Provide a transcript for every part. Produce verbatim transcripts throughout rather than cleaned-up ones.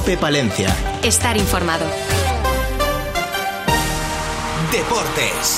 COPE Palencia. Estar informado. Deportes.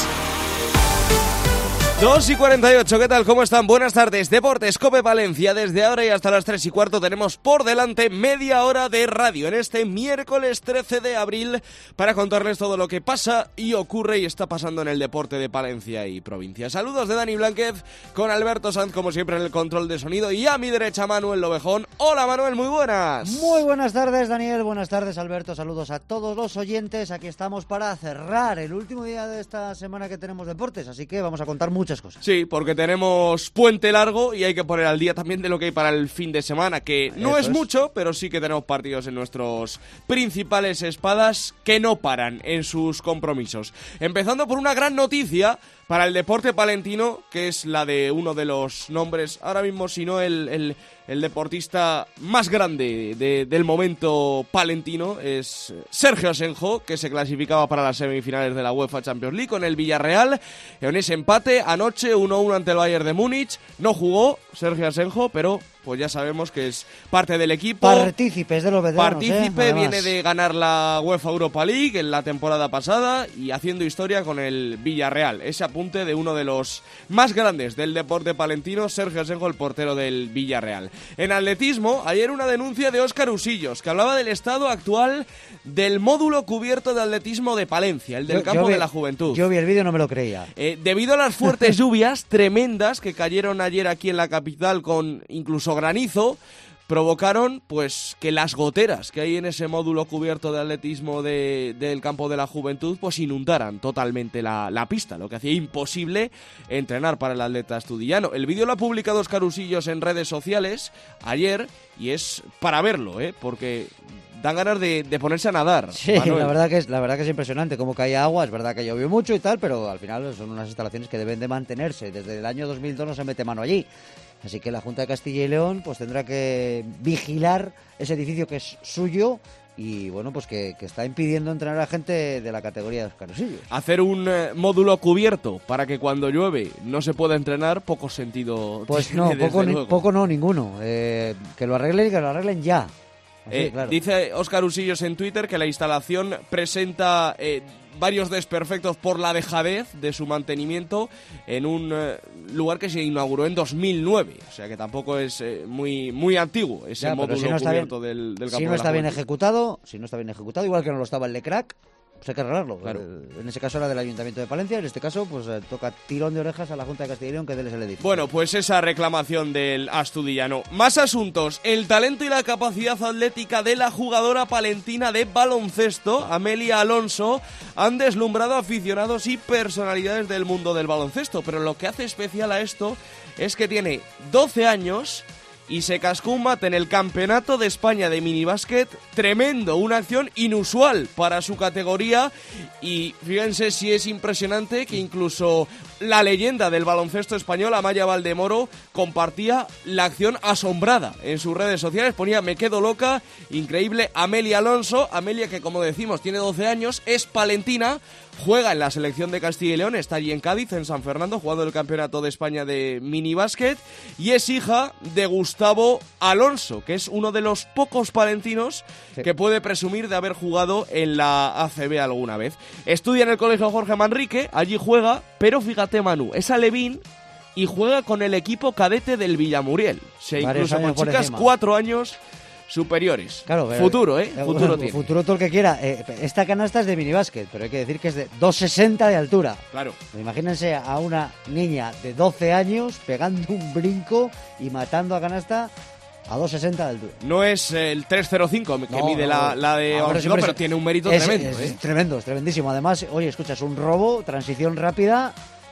dos y cuarenta y ocho, ¿qué tal? ¿Cómo están? Buenas tardes. Deportes COPE Palencia. Desde ahora y hasta las tres y cuarto tenemos por delante media hora de radio en este miércoles trece de abril para contarles todo lo que pasa y ocurre y está pasando en el deporte de Palencia y provincia. Saludos de Dani Blanquez con Alberto Sanz, como siempre, en el control de sonido, y a mi derecha Manuel Lobejón. Hola Manuel, muy buenas. Muy buenas tardes, Daniel. Buenas tardes, Alberto. Saludos a todos los oyentes. Aquí estamos para cerrar el último día de esta semana que tenemos deportes, así que vamos a contar mucho muchas cosas. Sí, porque tenemos puente largo y hay que poner al día también de lo que hay para el fin de semana, que no es, es mucho, pero sí que tenemos partidos en nuestros principales espadas que no paran en sus compromisos. Empezando por una gran noticia para el deporte palentino, que es la de uno de los nombres, ahora mismo si no el, el, el deportista más grande de, del momento palentino, es Sergio Asenjo, que se clasificaba para las semifinales de la UEFA Champions League con el Villarreal. En ese empate anoche uno a uno ante el Bayern de Múnich, no jugó Sergio Asenjo, pero pues ya sabemos que es parte del equipo. Partícipes de los veteranos. Partícipe, ¿eh? viene de ganar la UEFA Europa League en la temporada pasada y haciendo historia con el Villarreal. Ese apunte de uno de los más grandes del deporte palentino, Sergio Asenjo, el portero del Villarreal. En atletismo, ayer una denuncia de Óscar Usillos, que hablaba del estado actual del módulo cubierto de atletismo de Palencia, el del yo, campo yo vi, de la juventud. Yo vi el vídeo y no me lo creía. Eh, debido a las fuertes lluvias tremendas que cayeron ayer aquí en la capital, con incluso granizo, provocaron pues que las goteras que hay en ese módulo cubierto de atletismo de, del campo de la juventud pues inundaran totalmente la, la pista, lo que hacía imposible entrenar para el atleta astudillano. El vídeo lo ha publicado Óscar Usillos en redes sociales ayer y es para verlo, ¿eh? Porque dan ganas de, de ponerse a nadar. Sí, Manuel. la verdad que es la verdad que es impresionante cómo caía agua. Es verdad que llovió mucho y tal, pero al final son unas instalaciones que deben de mantenerse. Desde el año dos mil dos no se mete mano allí. Así que la Junta de Castilla y León pues tendrá que vigilar ese edificio que es suyo y bueno, pues que, que está impidiendo entrenar a gente de la categoría de Óscar Usillos. Hacer un eh, módulo cubierto para que cuando llueve no se pueda entrenar, poco sentido pues tiene. No, poco, ni, luego. poco no, ninguno. Eh, que lo arreglen y que lo arreglen ya. Así, Eh, claro. Dice Óscar Usillos en Twitter que la instalación presenta eh, varios desperfectos por la dejadez de su mantenimiento en un eh, lugar que se inauguró en dos mil nueve, o sea que tampoco es eh, muy muy antiguo ese ya, módulo si no cubierto bien, del, del campo si no de la está bien juventud. ejecutado, si no está bien ejecutado, igual que no lo estaba el Lecrac, pues hay que arreglarlo. Claro. En ese caso era del Ayuntamiento de Palencia, en este caso pues eh, toca tirón de orejas a la Junta de Castilla y León que déles el edificio. Bueno, pues esa reclamación del astudillano. Más asuntos. El talento y la capacidad atlética de la jugadora palentina de baloncesto, Amelia Alonso, han deslumbrado a aficionados y personalidades del mundo del baloncesto, pero lo que hace especial a esto es que tiene doce años y se cascó un mate en el Campeonato de España de minibásquet. Tremendo, una acción inusual para su categoría y fíjense si es impresionante que incluso la leyenda del baloncesto español, Amaya Valdemoro, compartía la acción asombrada en sus redes sociales, ponía me quedo loca, increíble. Amelia Alonso, Amelia que como decimos tiene doce años, es palentina, juega en la selección de Castilla y León, está allí en Cádiz, en San Fernando, jugando el Campeonato de España de minibásquet y es hija de Gustavo Alonso, que es uno de los pocos palentinos sí. que puede presumir de haber jugado en la A C B alguna vez. Estudia en el Colegio Jorge Manrique, allí juega, pero fíjate Manu, es alevín y juega con el equipo cadete del Villamuriel, o sea, incluso con chicas cuatro años superiores. Claro, futuro, ¿eh? Futuro bueno, tiene. Futuro todo el que quiera. Eh, esta canasta es de minibásquet, pero hay que decir que es de dos sesenta de altura. Claro. Imagínense a una niña de doce años pegando un brinco y matando a canasta a dos sesenta de altura. No es el tres cero cinco que no, mide no, la, la de no, Orsigo, pero tiene un mérito es, tremendo. Es, ¿eh? es tremendo, es tremendísimo. Además, oye, escucha, es un robo, transición rápida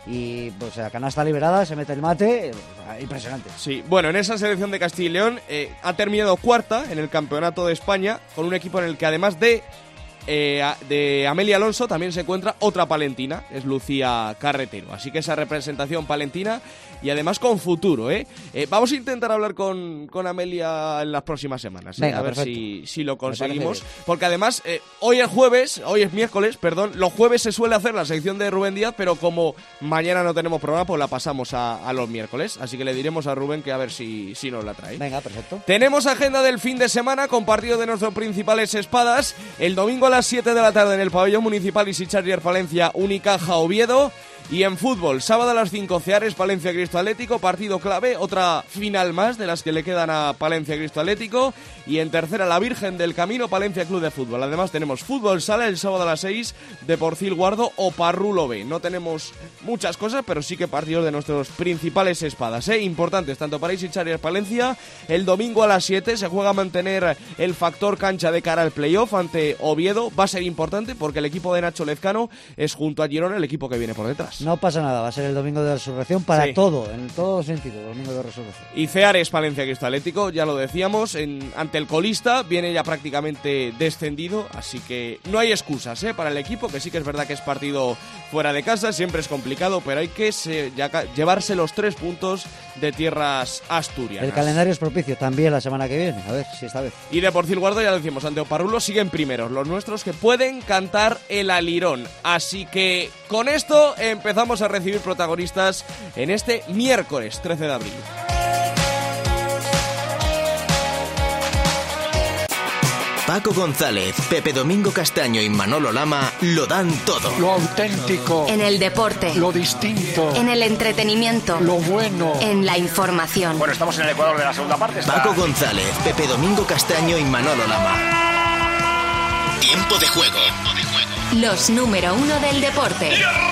y pues la canasta liberada, se mete el mate, impresionante. Sí, bueno, en esa selección de Castilla y León eh, ha terminado cuarta en el Campeonato de España con un equipo en el que además de eh, de Amelia Alonso también se encuentra otra palentina, es Lucía Carretero, así que esa representación palentina y además con futuro, ¿eh? eh vamos a intentar hablar con, con Amelia en las próximas semanas, ¿eh? Venga, a ver perfecto. si, si lo conseguimos, bien. porque además eh, hoy es jueves, hoy es miércoles, perdón, los jueves se suele hacer la sección de Rubén Díaz, pero como mañana no tenemos programa, pues la pasamos a, a los miércoles, así que le diremos a Rubén que a ver si, si nos la trae. Venga, perfecto. Tenemos agenda del fin de semana con partido de nuestros principales espadas. El domingo a las siete de la tarde en el pabellón municipal Isicharrier Palencia, Unicaja Oviedo. Y en fútbol, sábado a las cinco, Ceares Palencia Cristo Atlético, partido clave, otra final más de las que le quedan a Palencia Cristo Atlético. Y en tercera, la Virgen del Camino Palencia Club de Fútbol. Además tenemos fútbol sala el sábado a las seis de Porcil Guardo o Parrulo B. No tenemos muchas cosas, pero sí que partidos de nuestros principales espadas, ¿eh? Importantes, tanto para Isicharrier Palencia. El domingo a las siete se juega a mantener el factor cancha de cara al playoff ante Oviedo. Va a ser importante porque el equipo de Nacho Lezcano es junto a Girona el equipo que viene por detrás. No pasa nada, va a ser el domingo de resurrección para Sí. todo, en todo sentido, el domingo de resurrección. Y Ceares Palencia Cristo Atlético, ya lo decíamos, en, ante el colista, viene ya prácticamente descendido, así que no hay excusas, ¿eh? Para el equipo, que sí que es verdad que es partido fuera de casa, siempre es complicado, pero hay que se, ya, llevarse los tres puntos de tierras asturianas. El calendario es propicio también la semana que viene, a ver si esta vez. Y de Porcil Guardo, ya lo decimos, ante Oparrulo siguen primeros, los nuestros que pueden cantar el alirón. Así que con esto empezamos a recibir protagonistas en este miércoles trece de abril. Paco González, Pepe Domingo Castaño y Manolo Lama lo dan todo. Lo auténtico, En el deporte, lo distinto, en el entretenimiento, lo bueno. en la información. Bueno, estamos en el Ecuador de la segunda parte. Está... Paco González, Pepe Domingo Castaño y Manolo Lama. Tiempo de juego. Los número uno del deporte.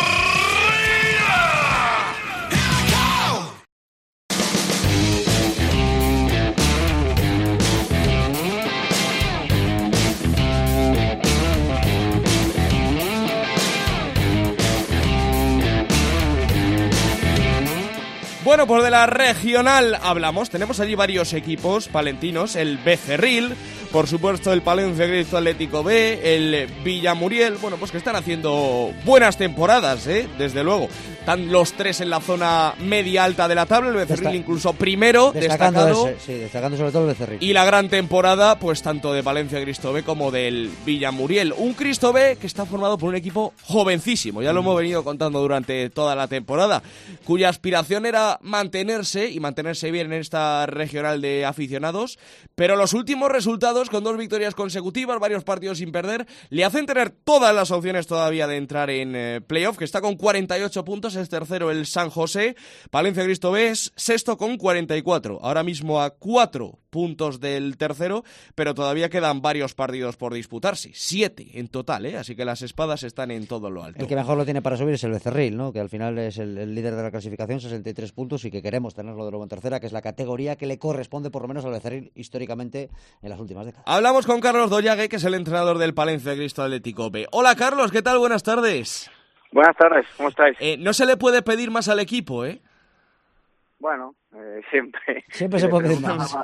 Bueno, pues de la regional hablamos. Tenemos allí varios equipos palentinos. El Becerril, por supuesto el Palencia Cristo Atlético B, el Villamuriel. Bueno, pues que están haciendo buenas temporadas, ¿eh? Desde luego. Están los tres en la zona media-alta de la tabla. El Becerril Desta- incluso primero, Destacando destacado. ese, sí, destacando sobre todo el Becerril. Y la gran temporada, pues tanto de Palencia Cristo B como del Villamuriel. Un Cristo B que está formado por un equipo jovencísimo, ya lo hemos venido contando durante toda la temporada, cuya aspiración era mantenerse y mantenerse bien en esta regional de aficionados, pero los últimos resultados, con dos victorias consecutivas, varios partidos sin perder, le hacen tener todas las opciones todavía de entrar en eh, playoff, que está con cuarenta y ocho puntos, es tercero el San José. Palencia Cristo B es sexto con cuarenta y cuatro, ahora mismo a cuatro puntos del tercero, pero todavía quedan varios partidos por disputarse, siete en total, ¿eh? Así que las espadas están en todo lo alto. El que mejor lo tiene para subir es el Becerril, ¿no? Que al final es el, el líder de la clasificación, sesenta y tres puntos, y que queremos tenerlo de nuevo en tercera, que es la categoría que le corresponde por lo menos al Becerril históricamente en las últimas décadas. Hablamos con Carlos Dollague, que es el entrenador del Palencia Cristo Atlético B. Hola Carlos, ¿qué tal? Buenas tardes. Buenas tardes, ¿cómo estáis? Eh, no se le puede pedir más al equipo, ¿eh? Bueno, eh, siempre. Siempre se puede pedir más.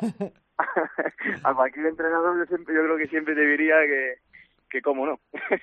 A cualquier entrenador yo, siempre, yo creo que siempre te diría que, que cómo no.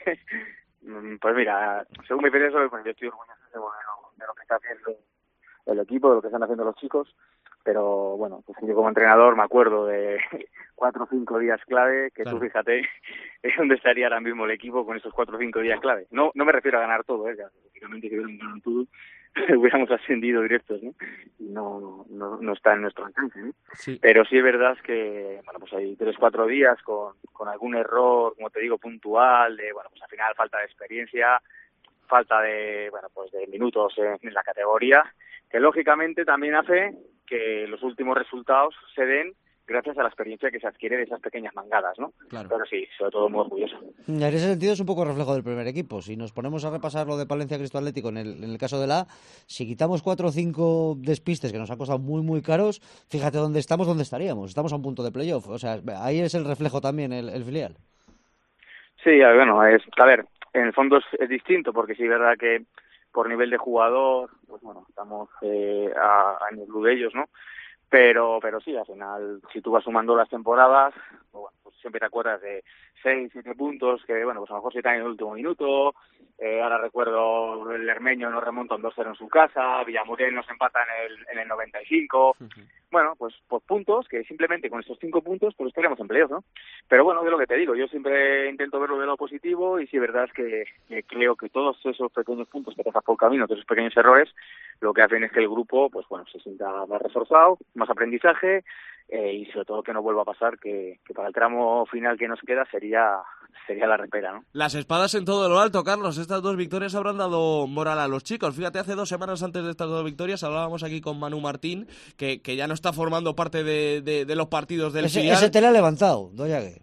Pues mira, según mi experiencia, pues yo estoy orgulloso de lo, de lo que está haciendo el equipo, de lo que están haciendo los chicos, pero bueno, pues yo como entrenador me acuerdo de cuatro o cinco días clave, que Claro. tú fíjate es donde estaría ahora mismo el equipo con esos cuatro o cinco días clave. No no me refiero a ganar todo, ¿eh? Ya, lógicamente si hubiéramos ganado todo, hubiéramos ascendido directos, ¿no? Y no, no, no está en nuestro alcance, ¿no? Sí. Pero sí es verdad que, bueno, pues hay tres, cuatro días con, con algún error, como te digo, puntual, de, bueno, pues al final falta de experiencia, falta de, bueno, pues de minutos en, en la categoría, que lógicamente también hace que los últimos resultados se den gracias a la experiencia que se adquiere de esas pequeñas mangadas, ¿no? Claro. Pero sí, sobre todo muy orgulloso. En ese sentido es un poco reflejo del primer equipo. Si nos ponemos a repasar lo de Palencia Cristo Atlético en el, en el caso de la A, si quitamos cuatro o cinco despistes que nos han costado muy, muy caros, fíjate dónde estamos, dónde estaríamos. Estamos a un punto de playoff. O sea, ahí es el reflejo también, el, el filial. Sí, bueno, es, a ver, en el fondo es, es distinto, porque sí es verdad que por nivel de jugador, pues bueno, estamos eh, a, a nivel de ellos, ¿no? Pero pero sí, al final, si tú vas sumando las temporadas, pues, bueno, pues siempre te acuerdas de seis, siete puntos, que bueno, pues a lo mejor se caen en el último minuto, Eh, ahora recuerdo el Hermeño nos remonta un dos cero en su casa, Villamuriel nos empata en el, en el noventa y cinco. Uh-huh. Bueno, pues, pues puntos que simplemente con estos cinco puntos pues estaríamos en playoff, ¿no? Pero bueno, de lo que te digo, yo siempre intento verlo de lo positivo y sí, verdad es que, que creo que todos esos pequeños puntos que dejas por el camino, todos esos pequeños errores, lo que hacen es que el grupo, pues bueno, se sienta más reforzado, más aprendizaje eh, y sobre todo que no vuelva a pasar que, que para el tramo final que nos queda sería sería la repera, ¿no? Las espadas en todo lo alto, Carlos. Estas dos victorias habrán dado moral a los chicos. Fíjate, hace dos semanas antes de estas dos victorias hablábamos aquí con Manu Martín, que, que ya no está formando parte de, de, de los partidos del ese, filial. Ese te lo ha levantado, Doyague.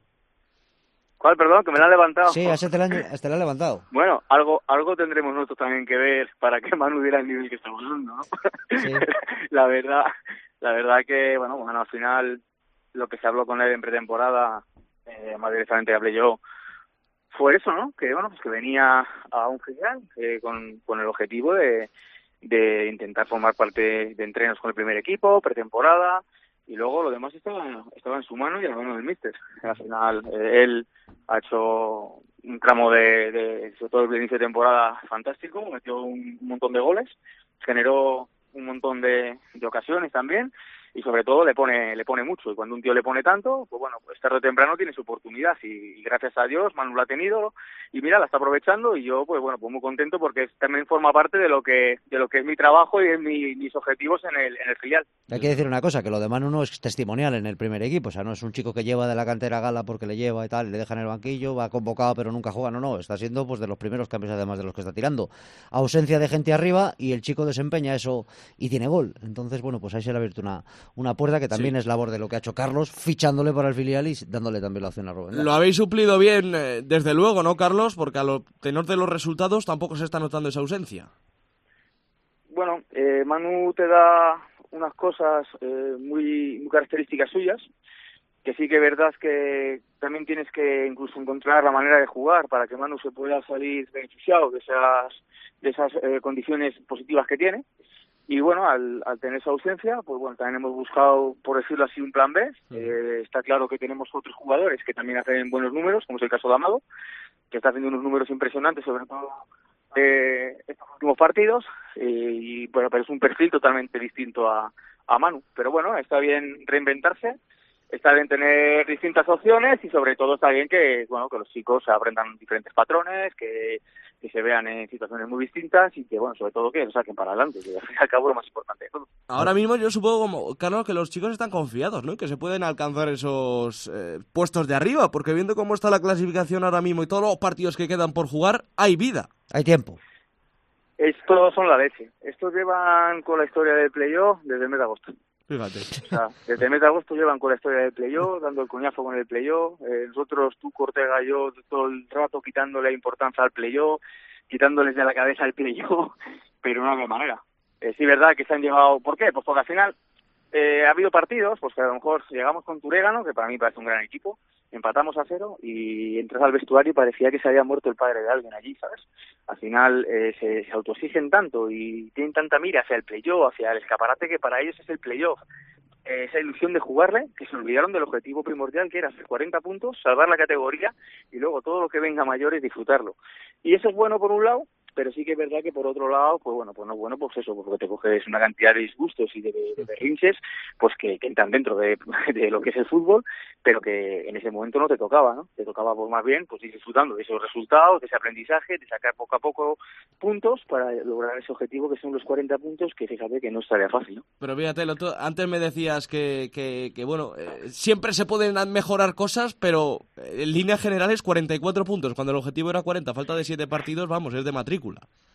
¿Cuál, perdón? ¿Que me la han levantado? Sí, ese te lo ha levantado. Bueno, algo algo tendremos nosotros también que ver para que Manu diera el nivel que estamos dando, ¿no? Sí. la verdad, la verdad que, bueno, bueno, al final lo que se habló con él en pretemporada, eh, más directamente hablé yo, fue eso, ¿no? Que bueno, pues que venía a un filial eh, con, con el objetivo de, de intentar formar parte de entrenos con el primer equipo, pretemporada, y luego lo demás estaba, estaba en su mano y en la mano del míster. Al final, eh, él ha hecho un tramo de, de, sobre todo el inicio de temporada fantástico, metió un, un montón de goles, generó un montón de, de ocasiones también, y sobre todo le pone le pone mucho, y cuando un tío le pone tanto, pues bueno, pues tarde o temprano tiene su oportunidad, y, y gracias a Dios Manu la ha tenido, y mira, la está aprovechando, y yo pues bueno, pues muy contento porque también forma parte de lo que de lo que es mi trabajo y de mi, mis objetivos en el en el filial. Hay que decir una cosa, que lo de Manu no es testimonial en el primer equipo, o sea, no es un chico que lleva de la cantera Gala porque le lleva y tal, le deja en el banquillo, va convocado pero nunca juega, no, no, está siendo pues de los primeros cambios además de los que está tirando. Ausencia de gente arriba y el chico desempeña eso y tiene gol, entonces bueno, pues ahí se le ha abierto una, una puerta que también sí. Es labor de lo que ha hecho Carlos, fichándole para el filial y dándole también la opción a Rubén. Lo habéis suplido bien, eh, desde luego, ¿no, Carlos? Porque a lo tenor de los resultados tampoco se está notando esa ausencia. Bueno, eh, Manu te da unas cosas eh, muy, muy características suyas, que sí que es verdad que también tienes que incluso encontrar la manera de jugar para que Manu se pueda salir beneficiado de esas, de esas eh, condiciones positivas que tiene. Y bueno, al, al tener esa ausencia, pues bueno, también hemos buscado, por decirlo así, un plan B. Eh, está claro que tenemos otros jugadores que también hacen buenos números, como es el caso de Amado, que está haciendo unos números impresionantes, sobre todo eh, estos últimos partidos, eh, y bueno, pero es un perfil totalmente distinto a, a Manu. Pero bueno, está bien reinventarse, está bien tener distintas opciones y sobre todo está bien que bueno que los chicos aprendan diferentes patrones, que, que se vean en situaciones muy distintas y que bueno, sobre todo que lo saquen para adelante, que al fin y al cabo lo más importante de todo. Ahora mismo yo supongo, como Carlos, que los chicos están confiados, ¿no? Que se pueden alcanzar esos eh, puestos de arriba, porque viendo cómo está la clasificación ahora mismo y todos los partidos que quedan por jugar, hay vida. Hay tiempo. Estos son la leche. Estos llevan con la historia del playoff desde el mes de agosto. Fíjate. O sea, desde el mes de agosto llevan con la historia del playoff, dando el coñazo con el playoff. Eh, nosotros, tú, Ortega y yo, todo el rato quitándole importancia al playoff, quitándoles de la cabeza el playoff, pero no de manera. Eh, sí, verdad que se han llevado... ¿Por qué? Pues porque al final eh, ha habido partidos, pues que a lo mejor llegamos con Turégano, que para mí parece un gran equipo, empatamos a cero y entras al vestuario y parecía que se había muerto el padre de alguien allí, ¿sabes? Al final eh, se, se autoexigen tanto y tienen tanta mira hacia el playoff, hacia el escaparate, que para ellos es el playoff. Eh, esa ilusión de jugarle, que se olvidaron del objetivo primordial, que era hacer cuarenta puntos, salvar la categoría y luego todo lo que venga mayor es disfrutarlo. Y eso es bueno por un lado, pero sí que es verdad que por otro lado, pues bueno, pues no bueno, pues eso, porque te coges una cantidad de disgustos y de, de, de berrinches, pues que, que entran dentro de, de lo que es el fútbol, pero que en ese momento no te tocaba, ¿no? Te tocaba pues más bien pues ir disfrutando de esos resultados, de ese aprendizaje, de sacar poco a poco puntos para lograr ese objetivo que son los cuarenta puntos, que fíjate que no es tarea fácil, ¿no? Pero fíjate, antes me decías que, que, que bueno, eh, siempre se pueden mejorar cosas, pero en líneas generales cuarenta y cuatro puntos, cuando el objetivo era cuarenta, falta de siete partidos, vamos, es de matrícula.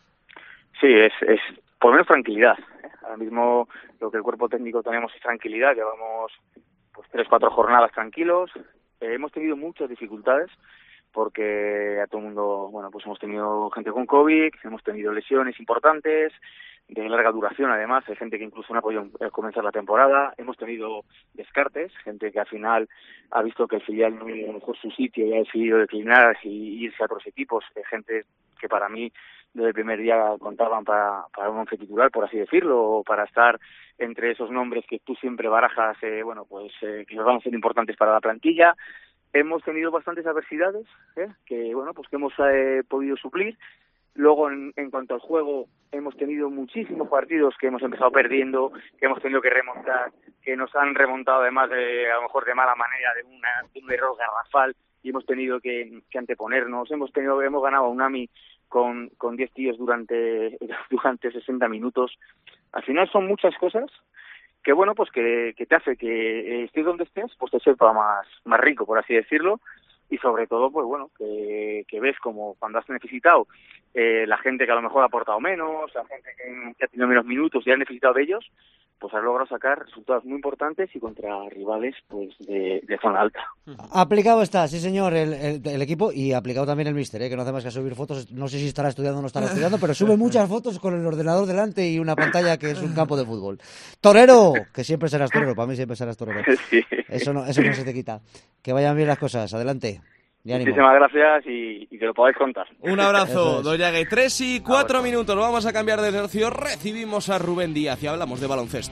Sí, es, es por lo menos tranquilidad, ¿eh? Ahora mismo lo que el cuerpo técnico tenemos es tranquilidad, llevamos pues tres, cuatro jornadas tranquilos, eh, hemos tenido muchas dificultades porque a todo el mundo, bueno, pues hemos tenido gente con COVID, hemos tenido lesiones importantes, de larga duración además, hay gente que incluso no ha podido comenzar la temporada, hemos tenido descartes, gente que al final ha visto que el filial no era mejor su sitio y ha decidido declinar y irse a otros equipos, eh, gente que para mí desde el primer día contaban para, para un once titular, por así decirlo, o para estar entre esos nombres que tú siempre barajas, eh, bueno, pues eh, que nos van a ser importantes para la plantilla. Hemos tenido bastantes adversidades, ¿eh? que bueno, pues que hemos eh, podido suplir. Luego, en, en cuanto al juego, hemos tenido muchísimos partidos que hemos empezado perdiendo, que hemos tenido que remontar, que nos han remontado además de, a lo mejor de mala manera, de, una, de un error garrafal, y hemos tenido que, que anteponernos. Hemos tenido, hemos ganado a Unami con, con diez tíos durante, durante sesenta minutos. Al final son muchas cosas que, bueno, pues que, que te hace que estés donde estés, pues te sepa más, más rico, por así decirlo. Y sobre todo, pues bueno, que, que ves como cuando has necesitado eh, la gente que a lo mejor ha aportado menos, la gente que, que ha tenido menos minutos y ha necesitado de ellos, pues has logrado sacar resultados muy importantes y contra rivales pues de, de zona alta. Aplicado está, sí señor, el, el, el equipo, y aplicado también el míster, ¿eh? Que no hace más que subir fotos. No sé si estará estudiando o no estará estudiando, pero sube muchas fotos con el ordenador delante y una pantalla que es un campo de fútbol. Torero, que siempre serás torero, para mí siempre serás torero. Sí. Eso no, eso no se te quita. Que vayan bien las cosas, adelante. Y ánimo. Muchísimas gracias y, y que lo podáis contar. Un abrazo, es. Doñague. Tres y cuatro minutos. Vamos a cambiar de tercio. Recibimos a Rubén Díaz y hablamos de baloncesto.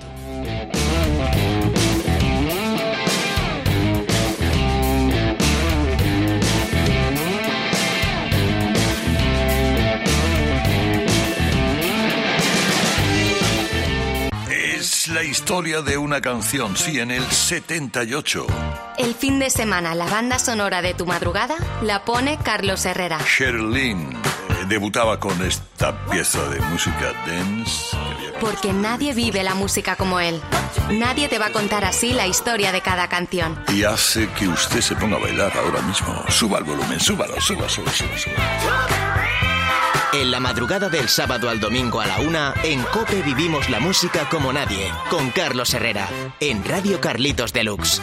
Es la historia de una canción, sí, en el setenta y ocho. El fin de semana, la banda sonora de tu madrugada la pone Carlos Herrera. Sherlyn eh, debutaba con esta pieza de música dance. Porque nadie vive la música como él. Nadie te va a contar así la historia de cada canción. Y hace que usted se ponga a bailar ahora mismo. Suba el volumen, súbalo, suba, suba, suba, suba. En la madrugada del sábado al domingo a la una, en COPE vivimos la música como nadie, con Carlos Herrera, en Radio Carlitos Deluxe.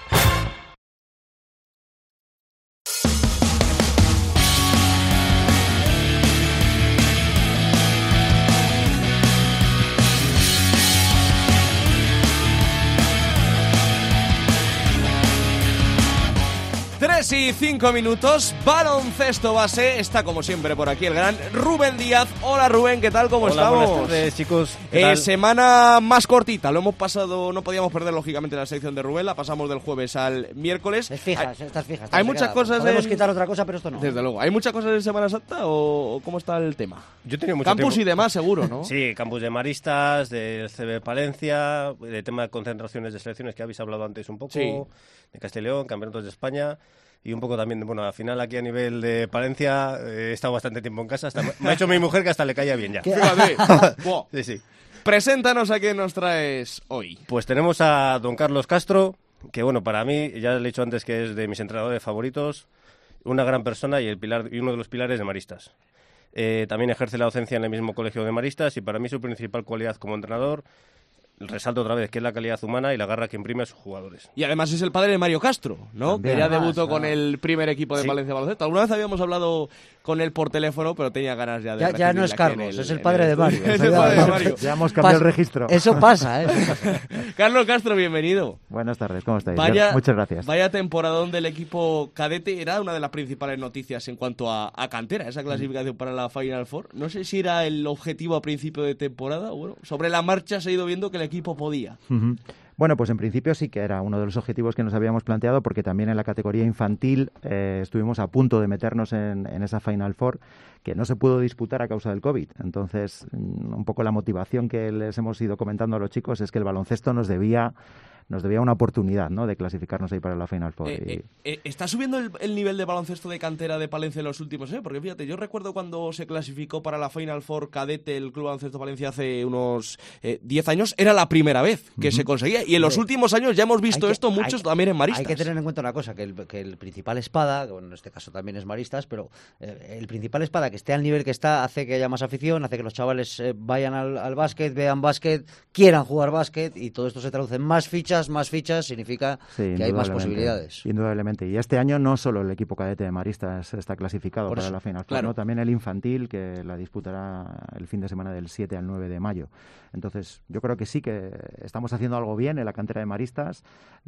Tres y cinco minutos, baloncesto base, está como siempre por aquí el gran Rubén Díaz. Hola Rubén, ¿qué tal? ¿Cómo Hola, estamos? buenas tardes, chicos. ¿Qué Eh, tal? semana más cortita, lo hemos pasado, no podíamos perder lógicamente la sección de Rubén, la pasamos del jueves al miércoles. Es fija, Hay, estás fija. hay muchas cosas Podemos en- quitar otra cosa, pero esto no. Desde luego, ¿hay muchas cosas en Semana Santa o, o cómo está el tema? Yo he tenido mucho Campus tiempo. y demás seguro, ¿no? Sí, campus de maristas, del C B Palencia, de tema de concentraciones de selecciones que habéis hablado antes un poco, Sí. de Castilla y León, campeonatos de España. Y un poco también, bueno, al final aquí a nivel de Palencia eh, he estado bastante tiempo en casa. Hasta, me ha hecho mi mujer que hasta le caía bien ya. ¿Qué? Fíjate. Buah. Sí, sí. Preséntanos a quién nos traes hoy. Pues tenemos a don Carlos Castro, que bueno, para mí, ya le he dicho antes que es de mis entrenadores favoritos, una gran persona y, el pilar, y uno de los pilares de Maristas. Eh, también ejerce la docencia en el mismo colegio de Maristas y para mí su principal cualidad como entrenador, resalto otra vez, que es la calidad humana y la garra que imprime a sus jugadores. Y además es el padre de Mario Castro, ¿no? También, que ya además, debutó ah. con el primer equipo de Sí. Valencia Baloncesto. Alguna vez habíamos hablado con él por teléfono, pero tenía ganas ya de Ya, ya no recibirle es aquí en Carlos, el- es el en padre de Mario. es el padre de Mario. Ya hemos cambiado Pas- el registro. Eso pasa, ¿eh? Eso pasa. Carlos Castro, bienvenido. Buenas tardes, ¿cómo estáis? Vaya, Muchas gracias. Vaya temporadón del equipo cadete, era una de las principales noticias en cuanto a, a cantera, esa clasificación para la Final Four. No sé si era el objetivo a principio de temporada, o bueno, sobre la marcha se ha ido viendo que el equipo podía. Ujú. Bueno, pues en principio sí que era uno de los objetivos que nos habíamos planteado, porque también en la categoría infantil eh, estuvimos a punto de meternos en, en esa Final Four, que no se pudo disputar a causa del COVID. Entonces, mm, un poco la motivación que les hemos ido comentando a los chicos es que el baloncesto nos debía nos debía una oportunidad, ¿no?, de clasificarnos ahí para la Final Four. Eh, Y- eh, eh, ¿Está subiendo el, el nivel de baloncesto de cantera de Palencia en los últimos años? Porque fíjate, yo recuerdo cuando se clasificó para la Final Four cadete el Club Baloncesto Palencia hace unos eh, diez años, era la primera vez que se conseguía. Y en los Hombre, últimos años ya hemos visto Hay que- esto muchos hay- también en maristas. Hay que tener en cuenta una cosa, que el, que el principal espada, que bueno, en este caso también es maristas, pero eh, el principal espada que esté al nivel que está hace que haya más afición, hace que los chavales eh, vayan al, al básquet, vean básquet, quieran jugar básquet, y todo esto se traduce en más fichas, más fichas, significa Sí, que hay más indudablemente, posibilidades. Indudablemente. Y este año no solo el equipo cadete de maristas está clasificado Por para eso, la Final Four, claro. ¿no? También el infantil, que la disputará el fin de semana del siete al nueve de mayo. Entonces, yo creo que sí que estamos haciendo algo bien en la cantera de maristas.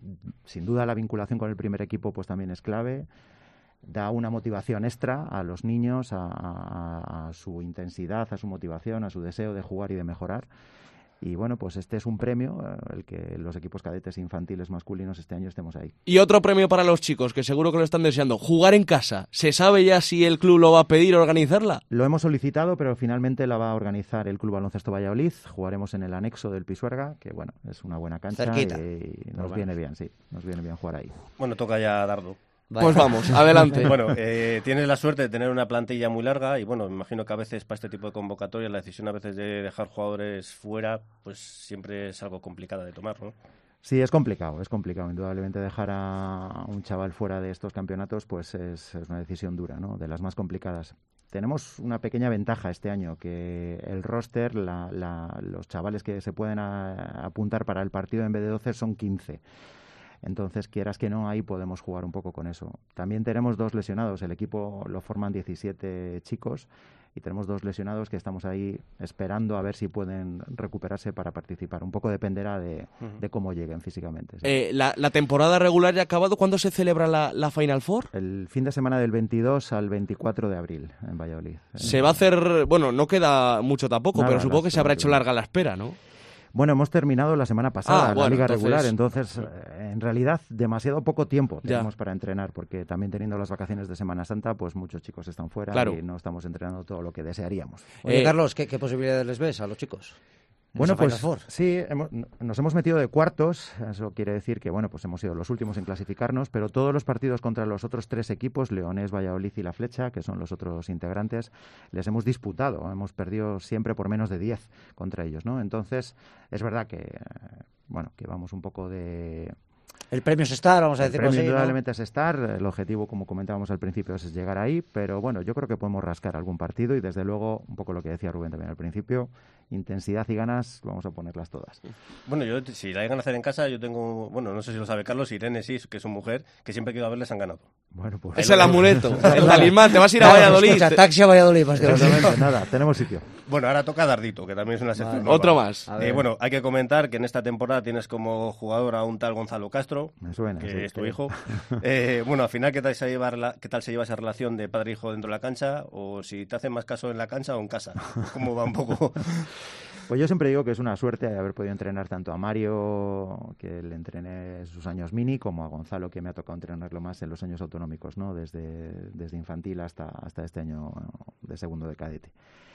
Sin duda la vinculación con el primer equipo pues también es clave. Da una motivación extra a los niños, a, a- a su intensidad, a su motivación, a su deseo de jugar y de mejorar. Y bueno, pues este es un premio, eh, el que los equipos cadetes infantiles masculinos este año estemos ahí. Y otro premio para los chicos, que seguro que lo están deseando, jugar en casa. ¿Se sabe ya si el club lo va a pedir organizarla? Lo hemos solicitado, pero finalmente la va a organizar el Club Baloncesto Valladolid. Jugaremos en el anexo del Pisuerga, que bueno, es una buena cancha. Cerquita. Y nos Bueno. viene bien, sí, nos viene bien jugar ahí. Bueno, toca ya dardo. Vaya. Pues vamos, adelante. Bueno, eh, tienes la suerte de tener una plantilla muy larga y bueno, me imagino que a veces para este tipo de convocatorias la decisión a veces de dejar jugadores fuera pues siempre es algo complicada de tomar, ¿no? Sí, es complicado, es complicado. Indudablemente dejar a un chaval fuera de estos campeonatos pues es, es una decisión dura, ¿no? De las más complicadas. Tenemos una pequeña ventaja este año, que el roster, la, la, los chavales que se pueden a, apuntar para el partido en vez de doce son quince. Entonces, quieras que no, ahí podemos jugar un poco con eso. También tenemos dos lesionados. El equipo lo forman diecisiete chicos y tenemos dos lesionados que estamos ahí esperando a ver si pueden recuperarse para participar. Un poco dependerá de, uh-huh. de cómo lleguen físicamente. ¿Sí? Eh, la, la temporada regular ya ha acabado. ¿Cuándo se celebra la, la Final Four? El fin de semana del veintidós al veinticuatro de abril en Valladolid. Se va a hacer... Bueno, no queda mucho tampoco, Nada, pero supongo las, que se habrá hecho larga la espera, ¿no? Bueno, hemos terminado la semana pasada ah, bueno, la liga entonces... regular, entonces eh, en realidad demasiado poco tiempo tenemos ya. para entrenar, porque también teniendo las vacaciones de Semana Santa, pues muchos chicos están fuera claro. y no estamos entrenando todo lo que desearíamos. Oye, eh, Carlos, ¿qué, ¿qué posibilidades les ves a los chicos? Bueno, pues sí, hemos, nos hemos metido de cuartos, eso quiere decir que bueno, pues hemos sido los últimos en clasificarnos, pero todos los partidos contra los otros tres equipos, Leonés, Valladolid y La Flecha, que son los otros integrantes, les hemos disputado, hemos perdido siempre por menos de diez contra ellos, ¿no? Entonces, es verdad que, bueno, que vamos un poco de... El premio es estar, vamos a el decirlo premio así, indudablemente ¿no? es estar, el objetivo, como comentábamos al principio, es llegar ahí, pero bueno, yo creo que podemos rascar algún partido y desde luego, un poco lo que decía Rubén también al principio, intensidad y ganas, vamos a ponerlas todas. Bueno, yo si la hay ganas de hacer en casa, yo tengo, bueno, no sé si lo sabe Carlos, Irene sí, que es su mujer, que siempre que iba a verles han ganado. Bueno, pues... Es el amuleto, el talismán, te vas a ir a Valladolid. Escucha, taxi a Valladolid, más que Exactamente, nada, tenemos sitio. Bueno, ahora toca Dardito, que también es una sección. Vale. Otro más. Eh, bueno, hay que comentar que en esta temporada tienes como jugador a un tal Gonzalo Castro, Me suena, que sí, es tu sí. hijo. Eh, bueno, al final, ¿qué tal, se lleva, ¿qué tal se lleva esa relación de padre e hijo dentro de la cancha? O si te hacen más caso en la cancha o en casa. ¿Cómo va un poco? Pues yo siempre digo que es una suerte haber podido entrenar tanto a Mario, que le entrené en sus años mini, como a Gonzalo, que me ha tocado entrenarlo más en los años autonómicos, ¿no? Desde, desde infantil hasta, hasta este año de segundo de cadete.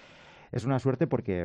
Es una suerte porque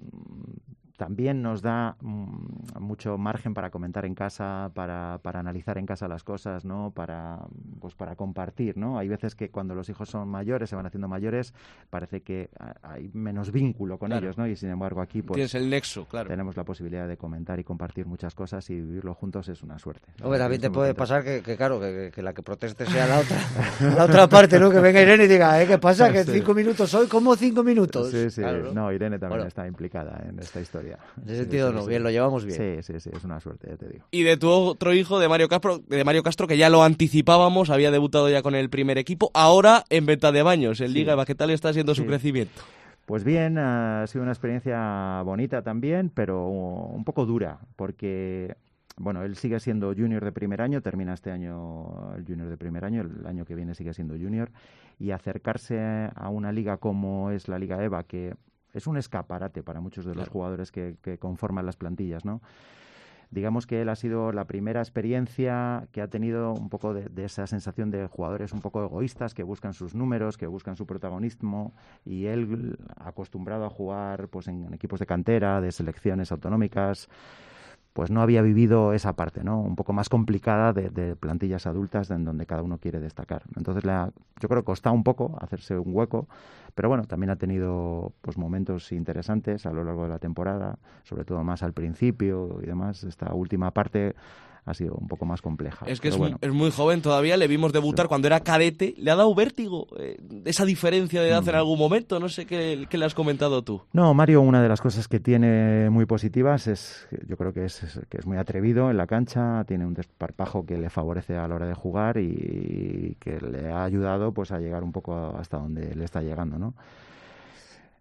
mmm, también nos da mmm, mucho margen para comentar en casa, para, para analizar en casa las cosas, ¿no? Para, pues para compartir, ¿no? Hay veces que cuando los hijos son mayores, se van haciendo mayores, parece que hay menos vínculo con claro. ellos, ¿no? Y sin embargo aquí pues tienes el nexo, claro. Tenemos la posibilidad de comentar y compartir muchas cosas y vivirlo juntos es una suerte. Hombre, también te puede pasar que, que claro, que, que la que proteste sea la otra, la otra parte, ¿no? Que venga Irene y diga, ¿eh? ¿Qué pasa? Que sí. cinco minutos hoy, ¿cómo cinco minutos? Sí, sí. Claro, ¿no? no, Irene también bueno. está implicada en esta historia. En ese sí, sentido, sí, no, sí. bien, lo llevamos bien. Sí, sí, sí, es una suerte, ya te digo. Y de tu otro hijo, de Mario Castro, de Mario Castro, que ya lo anticipábamos, había debutado ya con el primer equipo, ahora en Venta de Baños, en sí. Liga EVA. ¿Qué tal está siendo sí. su crecimiento? Pues bien, ha sido una experiencia bonita también, pero un poco dura, porque... Bueno, él sigue siendo junior de primer año, termina este año el junior de primer año, el año que viene sigue siendo junior, y acercarse a una liga como es la Liga EVA, que es un escaparate para muchos de los claro. jugadores que, que conforman las plantillas, ¿no? Digamos que él ha sido la primera experiencia que ha tenido un poco de, de esa sensación de jugadores un poco egoístas, que buscan sus números, que buscan su protagonismo, y él, acostumbrado a jugar pues en, en equipos de cantera, de selecciones autonómicas, pues no había vivido esa parte, ¿no? Un poco más complicada de, de plantillas adultas en donde cada uno quiere destacar. Entonces, le ha, yo creo que costado un poco hacerse un hueco, pero bueno, también ha tenido pues momentos interesantes a lo largo de la temporada, sobre todo más al principio y demás. Esta última parte ha sido un poco más compleja. Es que es, bueno. muy, es muy joven todavía, le vimos debutar sí. cuando era cadete, le ha dado vértigo eh, esa diferencia de edad mm. en algún momento, no sé qué, qué le has comentado tú. No, Mario, una de las cosas que tiene muy positivas es, yo creo que es, es que es muy atrevido en la cancha, tiene un desparpajo que le favorece a la hora de jugar y que le ha ayudado pues a llegar un poco hasta donde le está llegando, ¿no?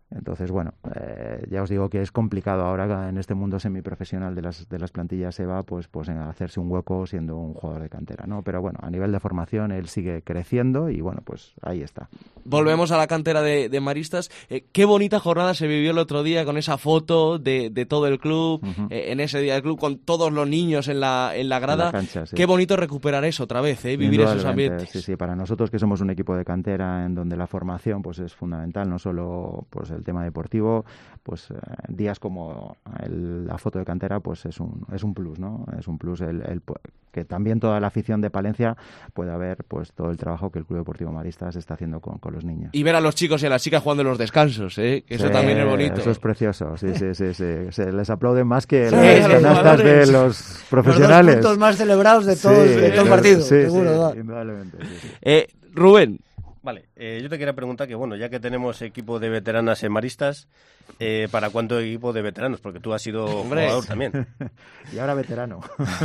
Entonces, bueno, eh, ya os digo que es complicado ahora en este mundo semiprofesional de las de las plantillas EVA, pues pues en hacerse un hueco siendo un jugador de cantera, ¿no? Pero bueno, a nivel de formación él sigue creciendo y bueno, pues ahí está. Volvemos a la cantera de, de Maristas. Eh, qué bonita jornada se vivió el otro día con esa foto de, de todo el club, uh-huh. eh, en ese día del club, con todos los niños en la, en la grada. En la cancha, sí. Qué bonito recuperar eso otra vez, ¿eh? Vivir esos ambientes. Sí, sí, para nosotros que somos un equipo de cantera en donde la formación pues es fundamental, no solo pues el tema deportivo, pues eh, días como el, la foto de cantera pues es un es un plus, ¿no? Es un plus el, el que también toda la afición de Palencia pueda ver pues todo el trabajo que el Club Deportivo Maristas está haciendo con, con los niños. Y ver a los chicos y a las chicas jugando en los descansos, ¿eh? Que eso sí, también es bonito. Eso es precioso, sí, sí, sí, sí. Se les aplauden más que sí, las canastas de los profesionales. Los dos puntos más celebrados de todo, sí, de todo el partido, sí, seguro. Sí, indudablemente. Sí, sí. Eh, Rubén. Vale, eh, yo te quería preguntar que, bueno, ya que tenemos equipo de veteranas en Maristas, eh, ¿para cuánto equipo de veteranos? Porque tú has sido Hombre. jugador también. Y ahora veterano.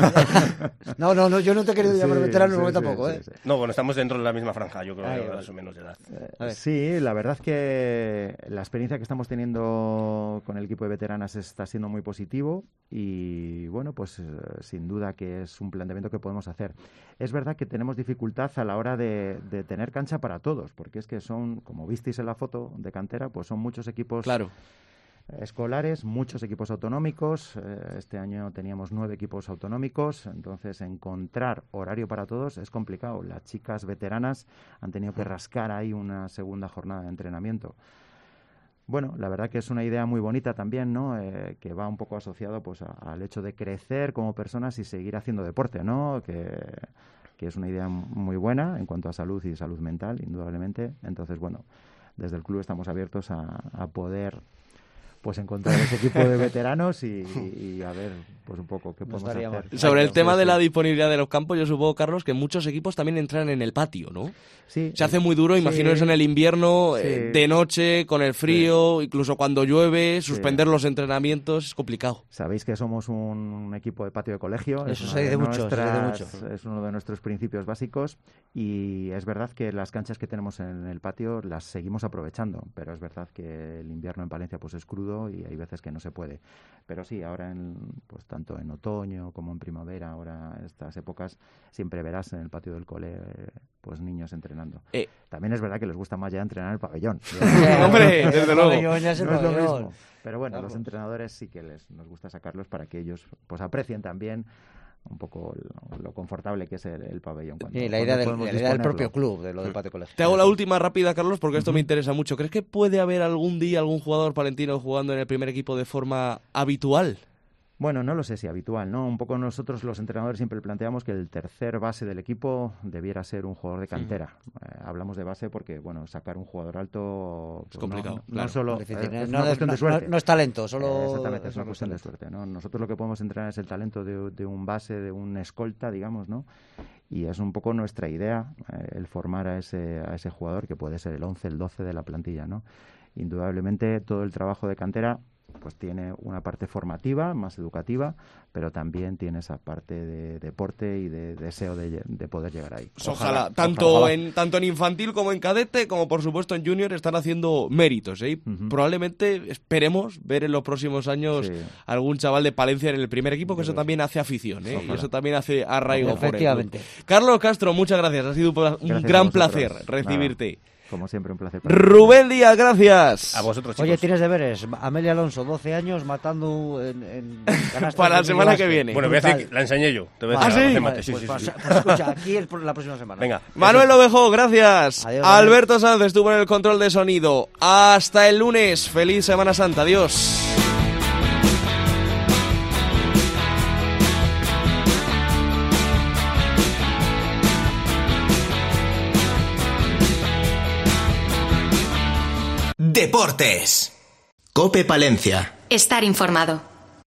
no, no, no, yo no te he querido llamar sí, veterano, sí, no sí, tampoco, sí, ¿eh? Sí, sí. No, bueno, estamos dentro de la misma franja, yo creo, Ay, que vale. más o menos de edad. Eh, sí, la verdad que la experiencia que estamos teniendo con el equipo de veteranas está siendo muy positivo y, bueno, pues eh, sin duda que es un planteamiento que podemos hacer. Es verdad que tenemos dificultad a la hora de, de tener cancha para todos, porque es que son, como visteis en la foto de cantera, pues son muchos equipos claro. escolares, muchos equipos autonómicos. Este año teníamos nueve equipos autonómicos, entonces encontrar horario para todos es complicado. Las chicas veteranas han tenido que rascar ahí una segunda jornada de entrenamiento. Bueno, la verdad que es una idea muy bonita también, ¿no? Eh, que va un poco asociado pues a, al hecho de crecer como personas y seguir haciendo deporte, ¿no? Que que es una idea muy buena en cuanto a salud y salud mental, indudablemente. Entonces, bueno, desde el club estamos abiertos a, a poder pues encontrar ese equipo de veteranos y, y, y a ver pues un poco qué podemos hacer. Mal. Sobre el tema de la disponibilidad de los campos, yo supongo, Carlos, que muchos equipos también entran en el patio, ¿no? Sí. Se hace muy duro, sí, imagino eso en el invierno, sí. eh, de noche, con el frío, sí. incluso cuando llueve, suspender sí. los entrenamientos es complicado. Sabéis que somos un equipo de patio de colegio. Eso se dice mucho, se dice mucho. Es uno de nuestros principios básicos y es verdad que las canchas que tenemos en el patio las seguimos aprovechando, pero es verdad que el invierno en Palencia pues es crudo y hay veces que no se puede. Pero sí, ahora en, pues tanto en otoño como en primavera, ahora estas épocas, siempre verás en el patio del cole pues niños entrenando. Eh. También es verdad que les gusta más ya entrenar en el pabellón. Hombre, desde luego. No es lo pabellón. mismo. Pero bueno, claro. Los entrenadores sí que les nos gusta sacarlos para que ellos pues aprecien también un poco lo, lo confortable que es el, el pabellón. Cuando, sí, la idea, del, la idea del propio club, de lo sí. del patio colegio. Te hago la última rápida, Carlos, porque esto uh-huh. me interesa mucho. ¿Crees que puede haber algún día algún jugador palentino jugando en el primer equipo de forma habitual? Bueno, no lo sé si habitual, ¿no? Un poco nosotros los entrenadores siempre planteamos que el tercer base del equipo debiera ser un jugador de cantera. Sí. Eh, hablamos de base porque, bueno, sacar un jugador alto... Es complicado, no, claro. No solo... Es, es, es no, una cuestión no, de suerte. No, no es talento, solo... Eh, exactamente, es una cuestión de suerte, ¿no? Nosotros lo que podemos entrenar es el talento de, de un base, de un escolta, digamos, ¿no? Y es un poco nuestra idea, eh, el formar a ese, a ese jugador que puede ser el once, el doce de la plantilla, ¿no? Indudablemente todo el trabajo de cantera pues tiene una parte formativa, más educativa, pero también tiene esa parte de deporte y de deseo de, de poder llegar ahí. Ojalá, ojalá tanto ojalá. en tanto en infantil como en cadete, como por supuesto en junior, están haciendo méritos, ¿eh? Uh-huh. Probablemente esperemos ver en los próximos años sí. algún chaval de Palencia en el primer equipo, que eso también hace afición, ¿eh? Y eso también hace arraigo. Efectivamente. Por él. Carlos Castro, muchas gracias, ha sido un, un gran placer recibirte. Nada. Como siempre, un placer. Rubén Díaz, gracias. A vosotros, chicos. Oye, tienes deberes. Amelia Alonso, doce años, matando en, en canastas. Para la semana que viene. Bueno, voy a decir que la enseñé yo. Te voy a decir ¿Ah, sí? Vale, mate. sí, pues, sí, pues, sí. pues escucha, aquí el, la próxima semana. Venga. Manuel Ovejo, gracias. Adiós, Alberto Sanz estuvo en el control de sonido. Hasta el lunes. Feliz Semana Santa. Adiós. Deportes. COPE Palencia. Estar informado.